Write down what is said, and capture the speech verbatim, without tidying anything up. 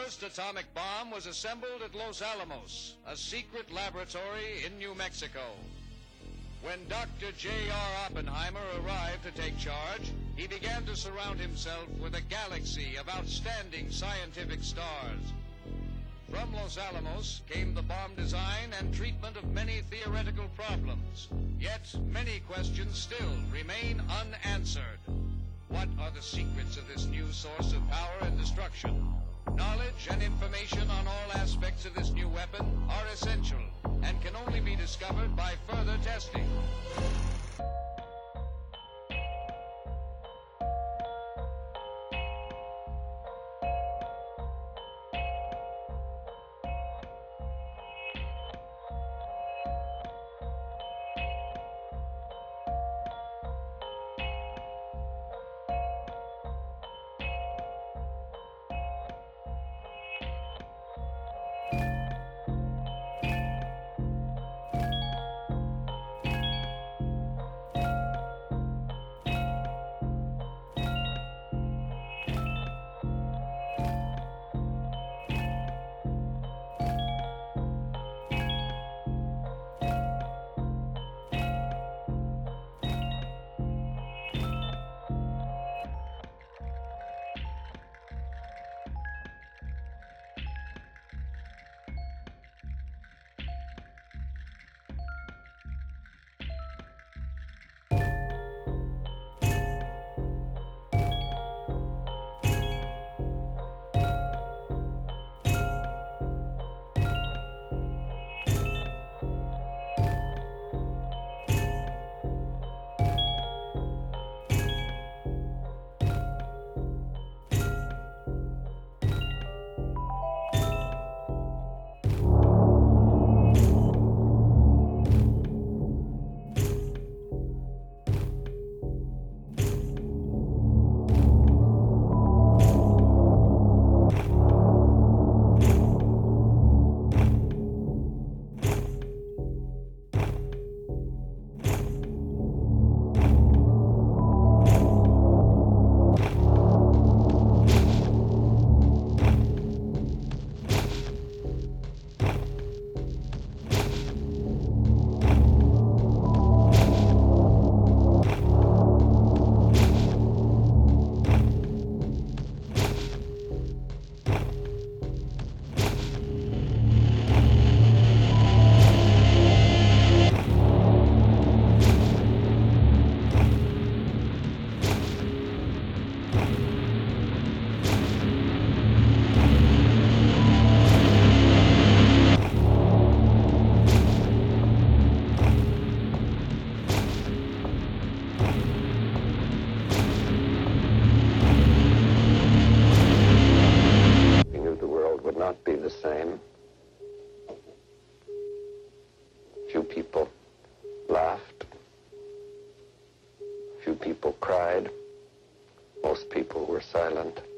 first atomic bomb was assembled at Los Alamos, a secret laboratory in New Mexico. When Doctor J R Oppenheimer arrived to take charge, he began to surround himself with a galaxy of outstanding scientific stars. From Los Alamos came the bomb design and treatment of many theoretical problems. Yet many questions still remain unanswered. What are the secrets of this new source of power and destruction? Knowledge and information on all aspects of this new weapon are essential and can only be discovered by further testing. Few people laughed. Few people cried. Most people were silent.